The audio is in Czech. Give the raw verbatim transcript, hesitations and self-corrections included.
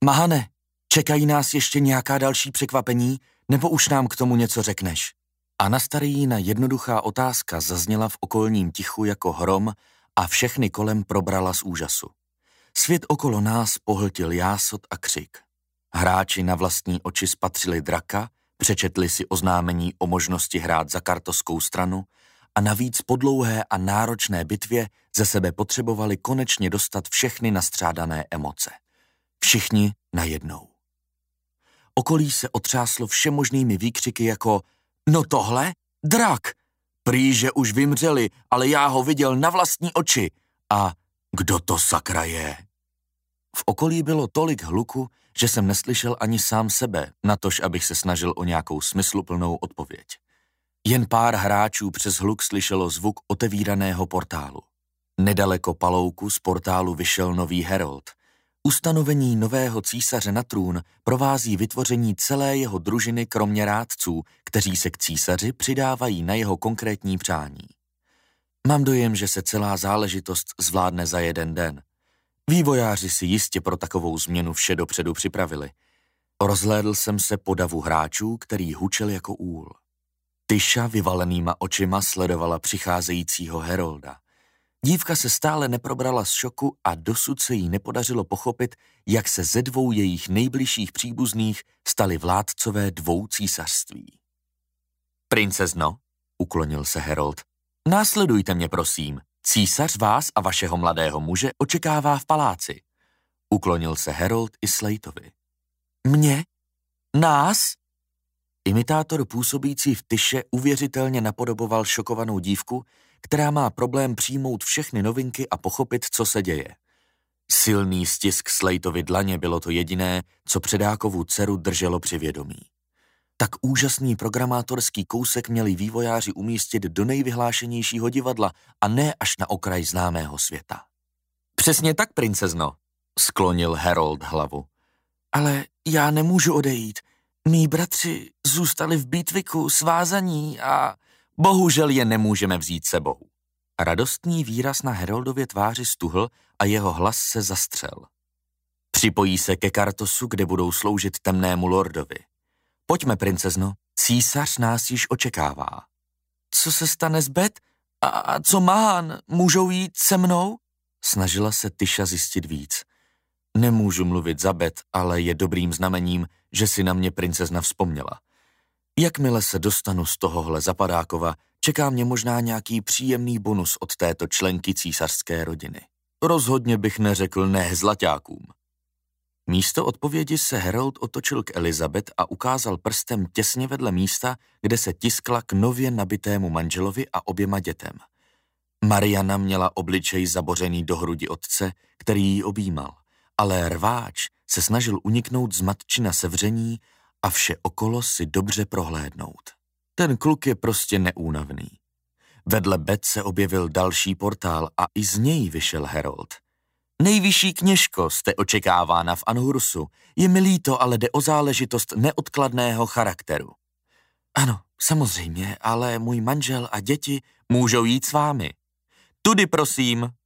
Mahane, čekají nás ještě nějaká další překvapení, nebo už nám k tomu něco řekneš? Anastarijina jednoduchá otázka zazněla v okolním tichu jako hrom a všechny kolem probrala z úžasu. Svět okolo nás pohltil jásot a křik. Hráči na vlastní oči spatřili draka, přečetli si oznámení o možnosti hrát za kartoskou stranu a navíc po dlouhé a náročné bitvě ze sebe potřebovali konečně dostat všechny nastřádané emoce. Všichni najednou. Okolí se otřáslo všemožnými výkřiky jako no tohle? Drak! Prý, že už vymřeli, ale já ho viděl na vlastní oči. A kdo to sakra je? V okolí bylo tolik hluku, že jsem neslyšel ani sám sebe, natož abych se snažil o nějakou smysluplnou odpověď. Jen pár hráčů přes hluk slyšelo zvuk otevíraného portálu. Nedaleko palouku z portálu vyšel nový herold. Ustanovení nového císaře na trůn provází vytvoření celé jeho družiny kromě rádců, kteří se k císaři přidávají na jeho konkrétní přání. Mám dojem, že se celá záležitost zvládne za jeden den. Vývojáři si jistě pro takovou změnu vše dopředu připravili. Rozhlédl jsem se po davu hráčů, který hučel jako úl. Tyša vyvalenýma očima sledovala přicházejícího herolda. Dívka se stále neprobrala z šoku a dosud se jí nepodařilo pochopit, jak se ze dvou jejich nejbližších příbuzných stali vládcové dvou císařství. Princezno, uklonil se herold, následujte mě prosím. Císař vás a vašeho mladého muže očekává v paláci. Uklonil se herold i Slateovi. Mě? Nás? Imitátor působící v Tyše uvěřitelně napodoboval šokovanou dívku, která má problém přijmout všechny novinky a pochopit, co se děje. Silný stisk Slateovy dlaně bylo to jediné, co předákovu dceru drželo při vědomí. Tak úžasný programátorský kousek měli vývojáři umístit do nejvyhlášenějšího divadla a ne až na okraj známého světa. Přesně tak, princezno, sklonil herold hlavu. Ale já nemůžu odejít. Mí bratři zůstali v Beatwicku svázaní a bohužel je nemůžeme vzít sebou. Radostný výraz na heroldově tváři stuhl a jeho hlas se zastřel. Připojí se ke Kartosu, kde budou sloužit temnému lordovi. Pojďme, princezno, císař nás již očekává. Co se stane s Bet? A co Mahan? Můžou jít se mnou? Snažila se Tyša zjistit víc. Nemůžu mluvit za Bet, ale je dobrým znamením, že si na mě princezna vzpomněla. Jakmile se dostanu z tohohle zapadákova, čeká mě možná nějaký příjemný bonus od této členky císařské rodiny. Rozhodně bych neřekl ne zlaťákům. Místo odpovědi se herold otočil k Elizabeth a ukázal prstem těsně vedle místa, kde se tiskla k nově nabitému manželovi a oběma dětem. Mariana měla obličej zabořený do hrudi otce, který ji objímal, ale rváč se snažil uniknout z matčina sevření a vše okolo si dobře prohlédnout. Ten kluk je prostě neúnavný. Vedle Bet se objevil další portál a i z něj vyšel herold. Nejvyšší kněžko, jste očekávána v Anhursu. Je mi líto, ale jde o záležitost neodkladného charakteru. Ano, samozřejmě, ale můj manžel a děti můžou jít s vámi. Tudy prosím.